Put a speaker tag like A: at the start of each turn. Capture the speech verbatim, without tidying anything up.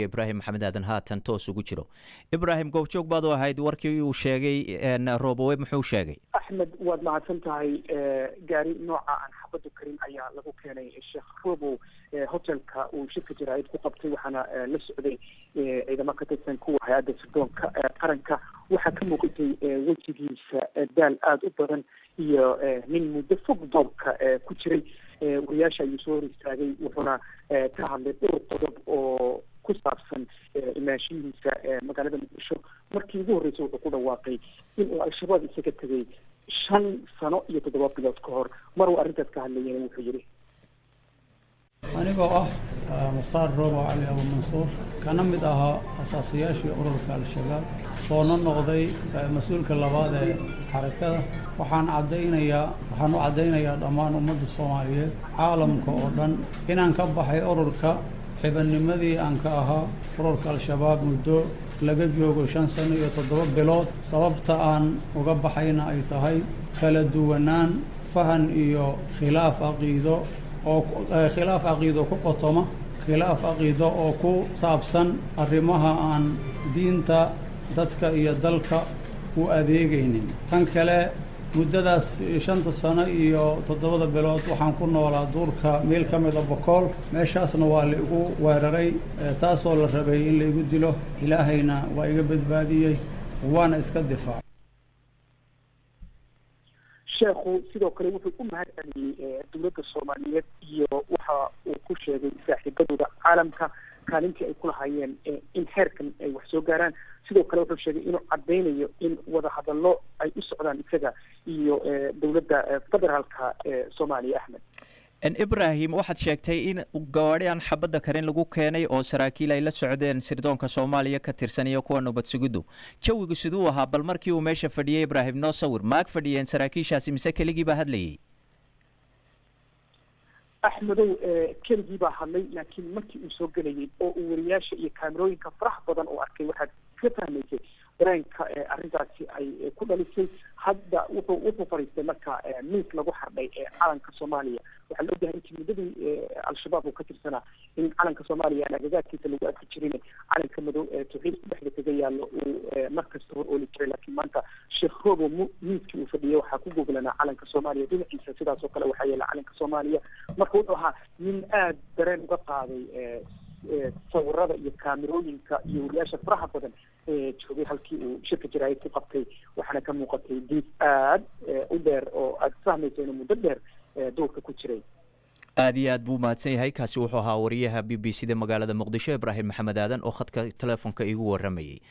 A: ibraahim maxamed aadan haatan toos ugu jiro. ibraahim goobjoog baad u ahayd warkii uu sheegay Robowe muxuu sheegay?
B: axmed waad mahadsan tahay. gaari nooca aan xabadu karin ayaa lagu keenay sheekh Robowe hotelka uu shirka jaraa'id ku qabtay, waxaana la socday ciidamo ka tirsan kuwa hay'adda sirdoonka qaranka. waxaa ka muuqatay wejigiisa daal aada u badan iyo nin muddo fog doobka ku jiray. wariyaasha ayuu soo hor istaagay, wuxuuna ka hadlay dhowr qodob oo ku saabsan imaanshihiisa magaalada muqdisho. markii ugu horreysay wuxuu ku dhawaaqay inuu al-shabaab isaga tegay shan sano iyo toddoba bilood ka hor. mar uu arrintaas ka hadlayana wuxuu yidhi,
C: anigoo ah mukhtaar Robowe cali abu mansuur kana mid ahaa asaasiyaashii ururka al-shabaab, soona noqday mas-uulka labaad ee xarakada, waxaan caddaynayaa waxaan u caddaynayaa dhammaan ummadda Soomaaliyeed, caalamka oo dhan, inaan ka baxay ururka xibanimadii aan ka ahaa ururka al-shabaab muddo laga joogo shan sano iyo toddoba bilood. sababta aan uga baxayna ay tahay kala duwanaan fahan iyo khilaaf caqiido oo khilaaf caqiido ku qotoma khilaaf caqiido oo ku saabsan arrimaha aan diinta dadka iyo dalka u adeegaynin. tan kale muddadaas shanta sano iyo toddobada bilood waxaan ku noolaa duurka meel ka mid a Bokool. meeshaasna waa la igu weeraray, taasoo la rabay in la igu dilo. ilaahayna waa iga badbaadiyey, waana iska difaacay.
B: sheekhu sidoo kale wuxuu u mahad celiyey dowladda Soomaaliyeed iyo waxa uu ku sheegay saaxiibadooda caalamka kaalintii ay ku lahaayeen in heerkan ay wax soo gaaraan. sidoo kale wuxuu sheegay inuu caddaynayo in wada hadallo ay u socdaan isaga iyo dowladda federaalka ee Soomaaliya. Axmed
A: ibraahim, waxaad sheegtay in gawaadhi aan xabadda karin lagu keenay oo saraakiil ay la socdeen sirdoonka Soomaaliya ka tirsan iyo kuwa nabad sugiddu. jawigu siduu ahaa bal markii uu meesha fadhiyay ibraahim noo sawir. maag fadhiyeen saraakiishaasi mise keligii baa hadlayay?
B: axmedow keligii baa hadlay, laakiin markii uu soo gelayay oo uu wariyaasha iyo kaamirooyinka faraha badan oo arkay waxaad ka fahmaysay dareenka arrintaasi ay ku dhalisay. hadda wuxuu wuxuu fadhiistay marka miis lagu xardhay calanka Soomaaliya. waxaa la ogyahay intii muddadii al-shabaab uu ka tirsanaa in calanka Soomaaliya aan agagaarkiisa lagu arki jirin calanka madow ee tawxiid dhexda kaga yaallo uu markasta hor ooli jiray. laakiin maanta sheekh Robowe miiskii uu fadhiyay waxaa ku goglanaa calanka Soomaaliya dhinaciisa, sidaas oo kale waxaa yeela calanka Soomaaliya. marka wuxuu ahaa nin aada dareen uga qaaday sawirada iyo kaamirooyinka iyo wariyaasha faraha badan ee joogay halkii uu shirka jaraa'id ku qabtay. waxaana ka muuqatay diif aad u dheer oo aad fahmayso inuu muddo dheer doorka ku jiray.
A: aad iyo aad buu mahadsan yahay. kaasi wuxuu ahaa wariyaha b b c da magaalada muqdisho ibraahim maxamed aadan oo khadka telefoonka iigu waramayay.